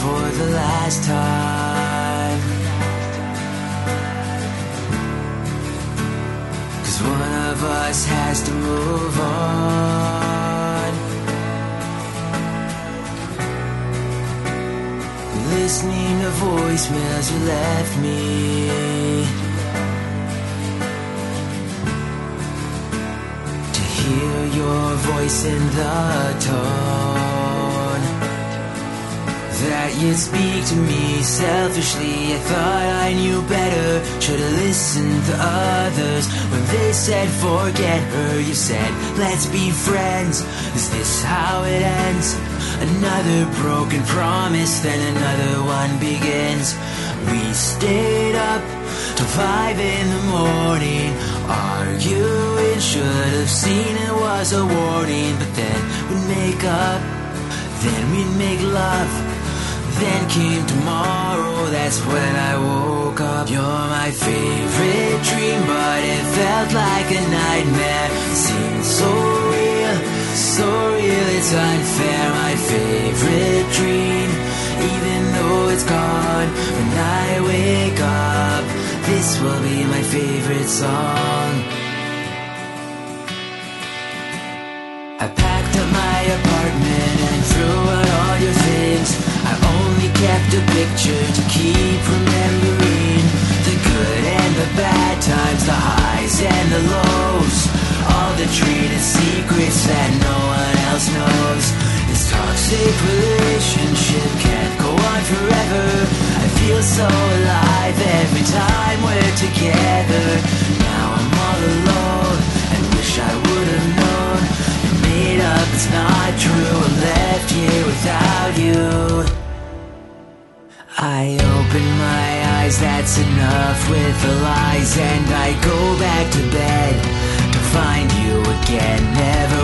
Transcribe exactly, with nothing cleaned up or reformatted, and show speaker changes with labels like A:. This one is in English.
A: for the last time. 'Cause one of us has to move on. Listening to voicemails you left me. To hear your voice in the tone that you'd speak to me selfishly. I thought I knew better, should've listened to others. When they said forget her, you said let's be friends. Is this how it ends? Another broken promise, then another one begins. We stayed up till five in the morning, arguing, should've seen it was a warning. But then we'd make up, then we'd make love. Then came tomorrow, that's when I woke up. You're my favorite dream, but it felt like a nightmare. Seemed so real, so real, it's unfair. My favorite dream, even though it's gone. When I wake up, this will be my favorite song. I packed up my apartment and threw out all your things. I only kept a picture to keep remembering the good and the bad times, the highs and the lows, all the treated secrets that no one else knows. This toxic relationship can't go on forever. I feel so alive every time we're together. Now I'm all alone and wish I would have known. You're made up, it's not true. I'm left here without you. I open my eyes, that's enough with the lies. And I go back to bed to find you again. Never